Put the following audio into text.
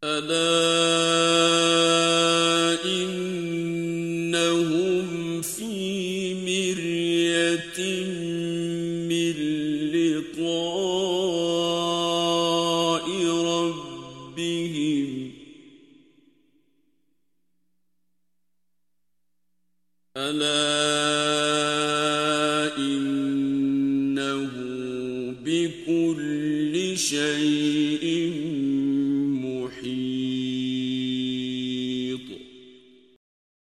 ألا إنهم في مرية من لقاء ربهم ألا إنه بكل شيء